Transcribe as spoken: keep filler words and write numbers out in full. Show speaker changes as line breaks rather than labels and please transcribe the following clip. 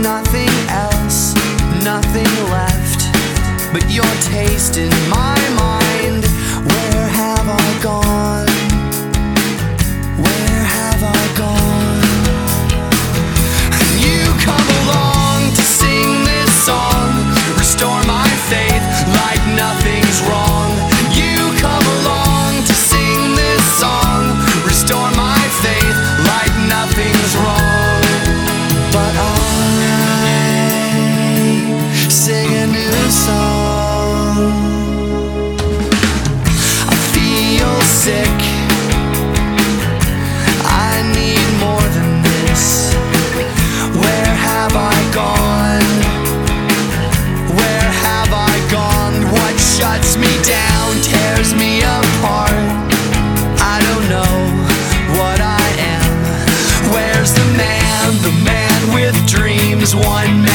nothing else, nothing left but your taste in my mind. Where have I gone? Where have I gone? And you come along to sing this song, restore my faith like nothing's wrong. You come along to sing this song, restore my faith like nothing's wrong. But I sing a new song. I feel sick, I need more than this. Where have I gone? Where have I gone? What shuts me down, tears me apart? I don't know what I am. Where's the man, the man with dreams? One